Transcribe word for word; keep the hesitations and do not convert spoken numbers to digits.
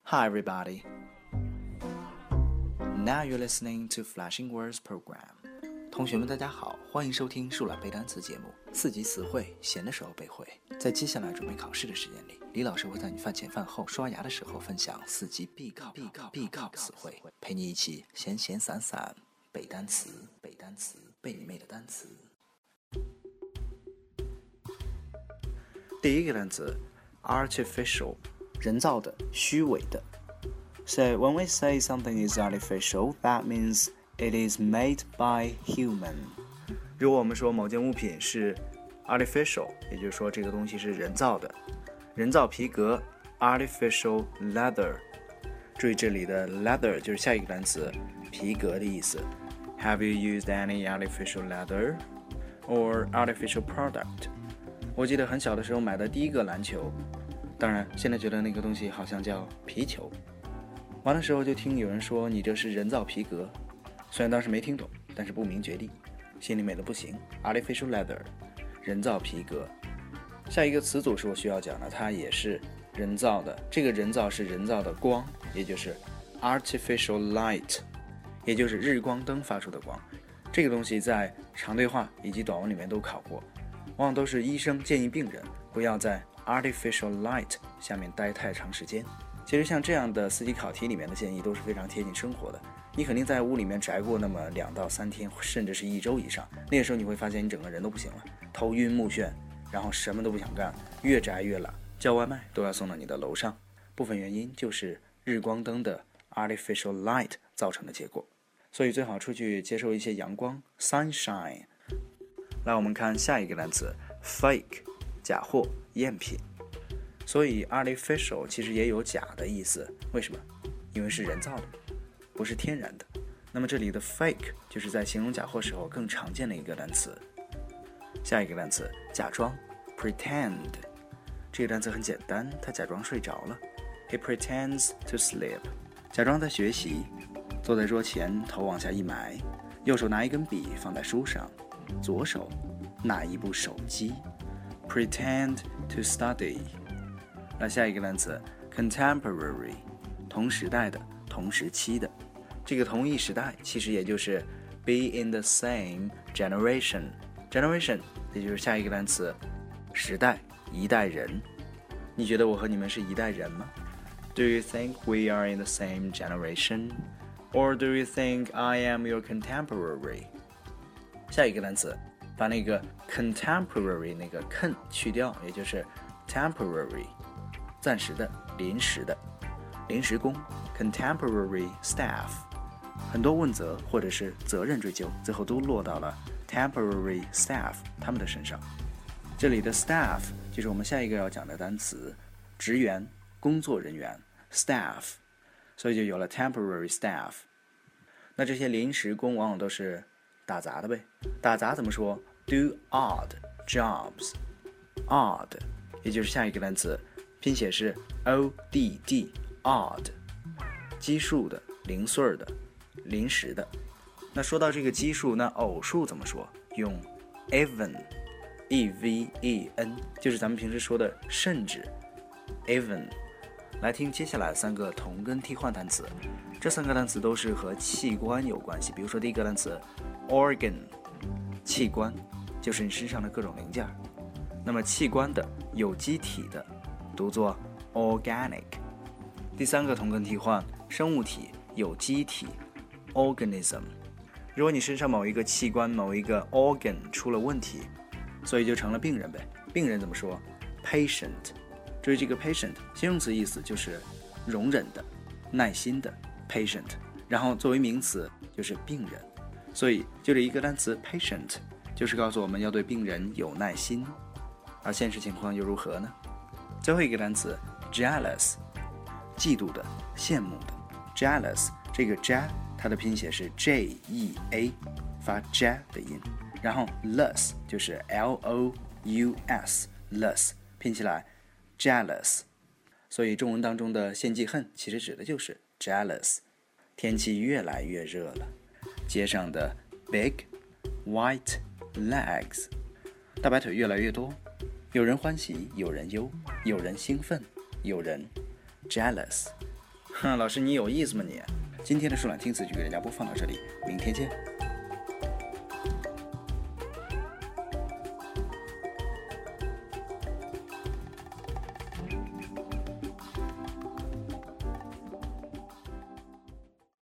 Hi everybody. Now you're listening to Flashing Words Program. 同学们大家好，欢迎收听树懒背单词节目，四级词汇，闲的时候背会。在接下来准备考试的时间里，李老师会在你饭前饭后刷牙的时候分享四级必考必考必考词汇，陪你一起闲闲散散背单词，背单词，背你妹的单词。第一个单词 artificial， 人造的，虚伪的。So when we say something is artificial, that means it is made by human. 如果我们说某件物品是 artificial， 也就是说这个东西是人造的，人造皮革 artificial leather。注意这里的 leather 就是下一个单词皮革的意思。Have you used any artificial leather or artificial product? 我记得很小的时候买的第一个篮球，当然现在觉得那个东西好像叫皮球。玩的时候就听有人说你这是人造皮革，虽然当时没听懂，但是不明觉厉，心里美的不行。 Artificial leather， 人造皮革。下一个词组是我需要讲的，它也是人造的，这个人造是人造的光，也就是 artificial light， 也就是日光灯发出的光。这个东西在长对话以及短文里面都考过，往往都是医生建议病人不要在 artificial light 下面待太长时间。其实像这样的四级考题里面的建议都是非常贴近生活的，你肯定在屋里面宅过那么两到三天，甚至是一周以上，那个时候你会发现你整个人都不行了，头晕目眩，然后什么都不想干，越宅越懒，叫外卖都要送到你的楼上。部分原因就是日光灯的 artificial light 造成的结果，所以最好出去接受一些阳光 sunshine。 来，我们看下一个单词 fake， 假货赝品。所以 artificial 其实也有假的意思，为什么？因为是人造的，不是天然的。那么这里的 fake 就是在形容假货时候更常见的一个单词。下一个单词假装 pretend， 这个单词很简单，他假装睡着了 He pretends to sleep， 假装在学习，坐在桌前头往下一埋，右手拿一根笔放在书上，左手拿一部手机 pretend to study。那下一个单词 contemporary， 同时代的，同时期的。这个同一时代其实也就是 be in the same generation， generation 也就是下一个单词时代，一代人。你觉得我和你们是一代人吗？ Do you think we are in the same generation? Or do you think I am your contemporary? 下一个单词把那个 contemporary 那个 con 去掉，也就是 temporary，暂时的，临时的，临时工 contemporary staff。 很多问责或者是责任追究最后都落到了 temporary staff 他们的身上。这里的 staff 就是我们下一个要讲的单词职员，工作人员 staff， 所以就有了 temporary staff。 那这些临时工往往都是打杂的呗，打杂怎么说？ do odd jobs， odd 也就是下一个单词拼写是 O D D odd， 奇数的，零碎的，临时的。那说到这个奇数，那偶数怎么说？用 even E V E N， 就是咱们平时说的甚至 even。 来听接下来三个同根替换单词，这三个单词都是和器官有关系。比如说第一个单词 organ， 器官就是你身上的各种零件，那么器官的，有机体的读作 organic。 第三个同根替换生物体，有机体 organism。 如果你身上某一个器官某一个 organ 出了问题，所以就成了病人呗。病人怎么说？ patient。 注意这个 patient 形容词意思就是容忍的，耐心的 patient， 然后作为名词就是病人，所以就这一个单词 patient 就是告诉我们要对病人有耐心。而现实情况又如何呢？最后一个单词 jealous， 嫉妒的，羡慕的 jealous， 这个 j 它的拼写是 J E A， 发 j 的音，然后 less 就是 L O U S less， 拼起来 jealous。 所以中文当中的献祭恨其实指的就是 jealous。 天气越来越热了，街上的 big white legs， 大白腿越来越多，有人欢喜，有人忧，有人兴奋，有人 jealous。 哼，老师你有意思吗你？今天的数懒听词就给大家播放到这里，明天见。